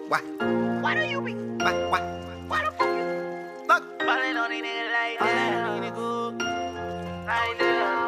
Why? Why do you be? Why? Why the fuck you? Look. Ballin' on these niggas like that. Like that.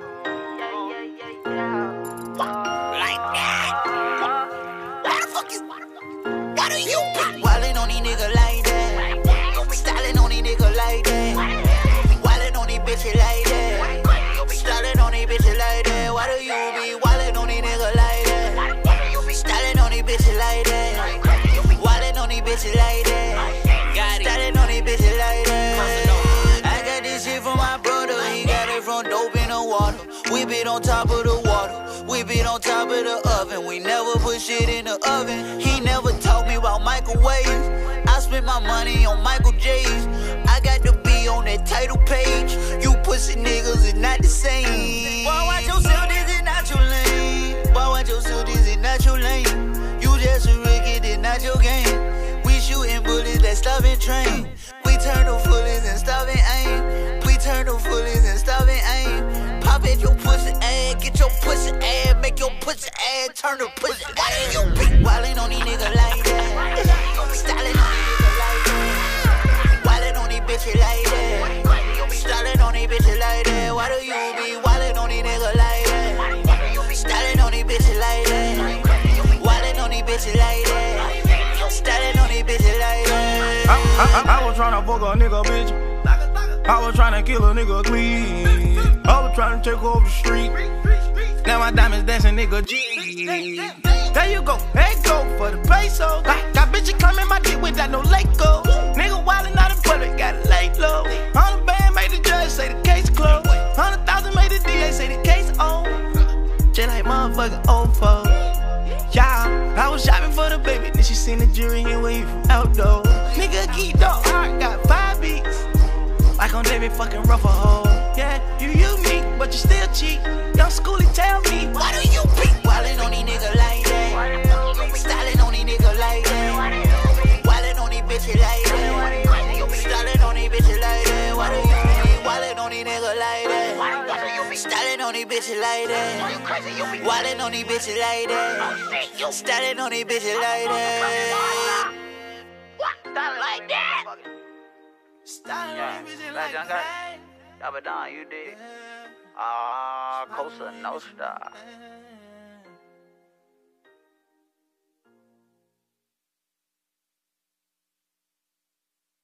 Like that. Why the fuck you? Why do you be? Wildin' on these niggas like that. Stylin' on these niggas like that. Wildin' on these bitches like that. Stylin' on these bitches like that. Why do you be wildin' on these niggas like that? Stylin' on these bitches like that. Wildin' on these bitches like that. Stylin' on these bitches like that. I got this shit from my brother. He got it from dope in the water. We been on top of the water. We been on top of the oven. We never put shit in the oven. He never taught me about microwaves. I spent my money on Michael J's. I got to be on that title page. You pussy niggas is not the same. Boy, watch yourself, this is not your lane. Boy, watch yourself, this is not your lane. You just a rookie, this not your game. We shooting bullets that stop and train. We turn the bullets and stop and aim. We turn the bullets and stop and aim. Pop at your pussy ass, get your pussy ass, make your pussy ass turn the pussy. Why do you be wildin' on these niggas like that? Stylin' on these niggas like that. Wildin' on these bitches like that. Stylin' on these bitches like that. Why do you be wildin' on these niggas like that? Stylin' on these bitches like that. Wildin' on these bitches like that. Stylin' on these bitches like that. I was tryna fuck a nigga, bitch. I was tryna kill a nigga clean. I was tryna take over the street. Now my diamonds dancing, nigga G. There you go, hey go for the peso. Got bitches climbing my dick without no Lego. Nigga wildin' out in public, gotta lay low. 100 band made the judge say the case closed. 100,000 made the DA say the case on. Just like motherfucking old folks. Yeah, I was shopping for the baby, then she seen the jury and wave outdoor. Nigga geeked up, heart got 5 beats. Like on David fucking Ruffle hole. Yeah, you unique, but you still cheat. Young schoolie tell me, why do you be wildin' on these niggas like that? Stylin' on these niggas like that. Wildin' on these bitches like that. Stylin' on these bitches like that. Why do you be wildin' on these niggas like that? Stylin' on these bitches like that. Wildin' on these bitches like that. Stylin' on these bitches like that. Like that. Stylin' like that. Dabba Don, you did. Cosa Nostra.